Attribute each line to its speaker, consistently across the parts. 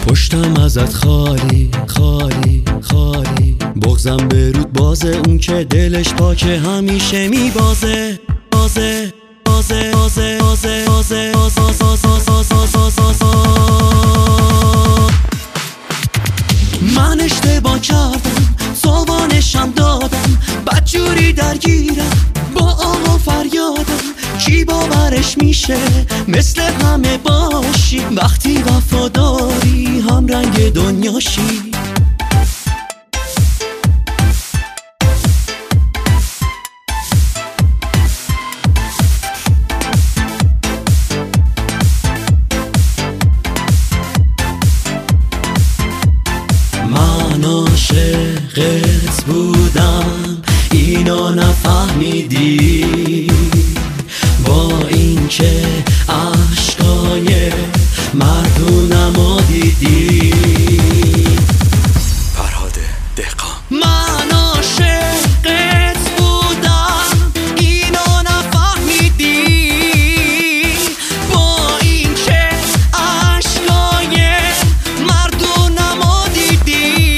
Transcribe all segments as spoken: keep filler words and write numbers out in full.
Speaker 1: پشتم ازت خالی خالی خالی، بغضم به رود بازه، اون که دلش پاکه همیشه میبازه بازه بازه بازه بازه بازه من اشتباه کردم، زبانشم دادم، بدجوری درگیرم با آه و فریادم. کی باورش میشه مثل همه باشی، وقتی وفاداری هم رنگ دنیاشی. من عاشقت بودم اینو نفهمیدی، با این که عشقای مردونمو دیدی. فرهاد دهقان. من عاشقت بودم اینو نفهمیدی، با این که عشقای مردونمو دیدی.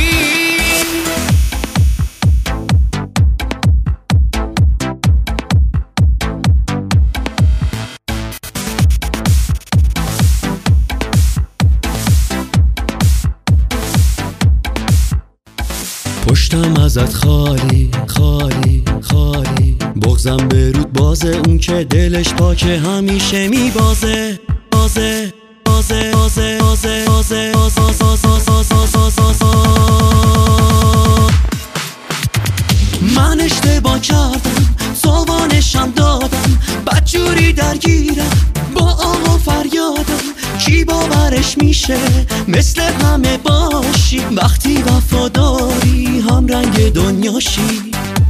Speaker 1: پشتم ازت خالی خالی خالی، بغضم به رود بازه، اون که دلش پاکه همیشه میبازه بازه بازه بازه بازه بازه من اشتباه کردم، زبانشم دادم، بدجوری درگیرم با آه و فریادم. کی باورش میشه مثل همه باشی، وقتی وفاداری هم رنگ دنیاشی.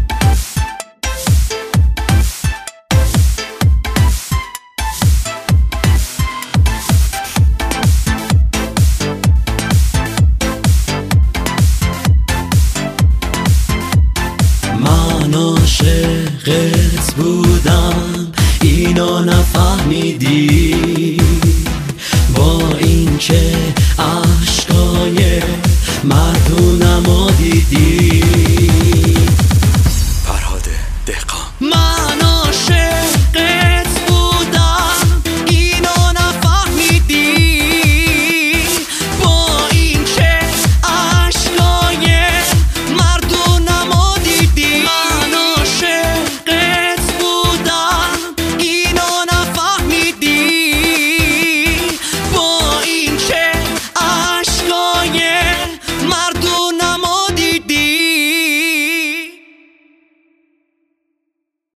Speaker 1: من عاشقت بودم اینو نفهمیدی،